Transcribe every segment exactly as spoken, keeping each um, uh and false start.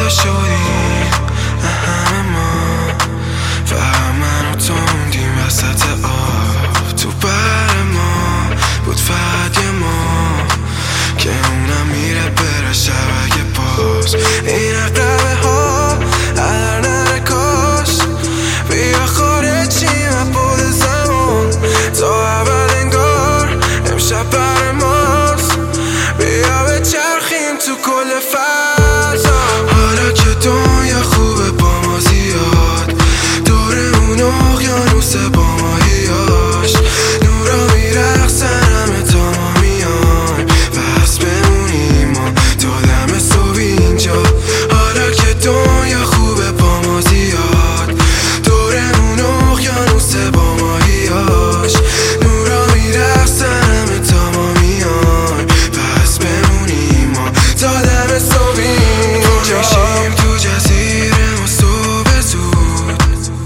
جدا شدیم همه ما، فقط من و تو موندیم وسط آب. تو بر ما بود فقط یه ما که اونم میره بره شبکه باز. این عقبه ها هر نره کاش بیا خارجیم از بود زمان تا اول انگار امشب بر ماست. بیا بچرخیم تو کل فضا، حالا که دنیا خوبه با ما زیاد، دورمون اقیانوس با ماهیاش، نورا میرقصن همه تا ما میایم، بس بمونیم ما تا دم صبح اینجا. حالا که دنیا خوبه با ما زیاد، دورمون اقیانوس با ماهیاش، نورا میرقصن همه تا ما میایم، بس بمونیم ما تا دم صبح اینجا. میشیم تو جزیره ما صبح زود،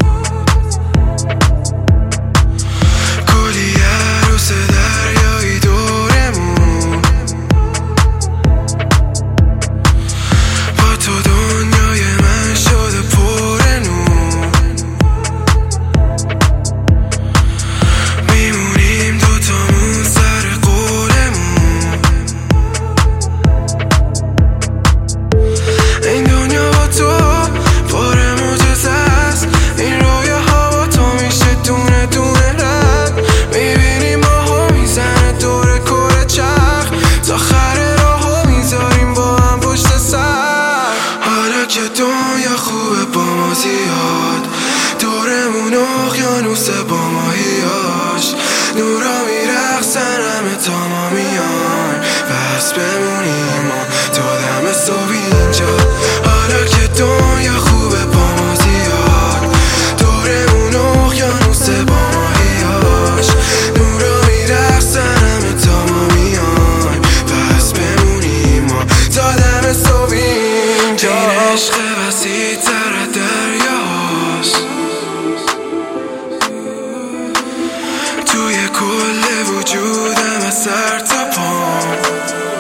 کلی عروس دریایی دورمون، با تو دنیای من شده پر نور، میمونیم دوتامون سر قولمون. این دنیا با تو پر معجزه است، این رویاها با تو میشه دونه دونه رد، میبینیم ماهو میزنه دور کره چرخ، تا آخر راهو میذاریم با هم پشت سر. حالا که دنیا خوبه با ما زیاد، دورمون اقیانوس با ماهیاش، نورا میرقصن همه تا ما میایم، بس بمونیم ما تا دم صبح اینجا. حالا که دنیا خوبه با ما زیاد، دورمون اقیانوس با ماهیاش، نورا میرقصن همه تا ما میایم، بس بمونیم ما تا دم صبح اینجا. این عشق وسیع تر دریاست، توی کل وجودم از سر تا پام،